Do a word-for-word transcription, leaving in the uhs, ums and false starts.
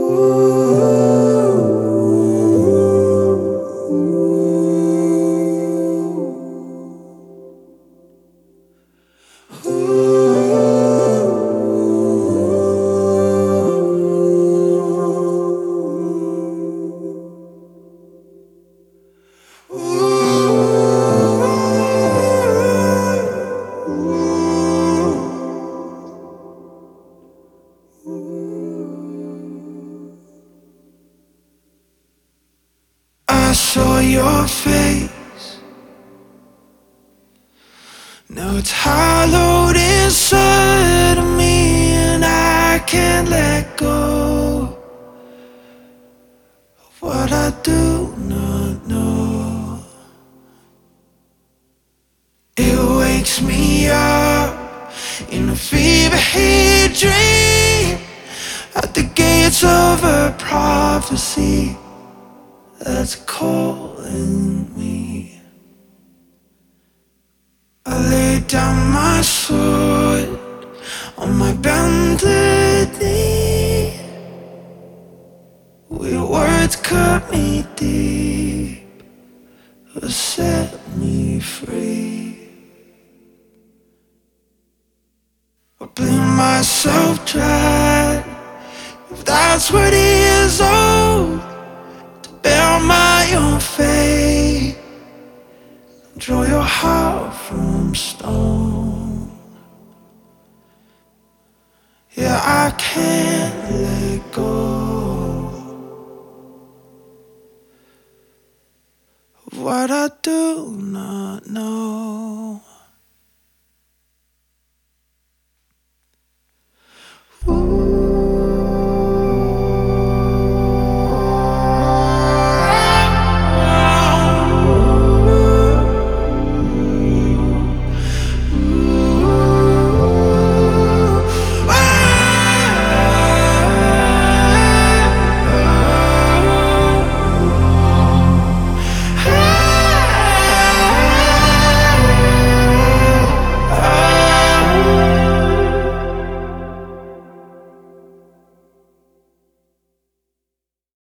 I saw your face. Now it's hollowed inside of me, and I can't let go of what I do not know. It wakes me up in a fever-heat dream at the gates of a prophecy that's calling me. I lay down my sword on my bended knee, where words cut me deep or set me free. I bleed myself dry, if that's what it is, oh, to bear my own fate, draw your heart from stone. Yeah, I can't let go of what I do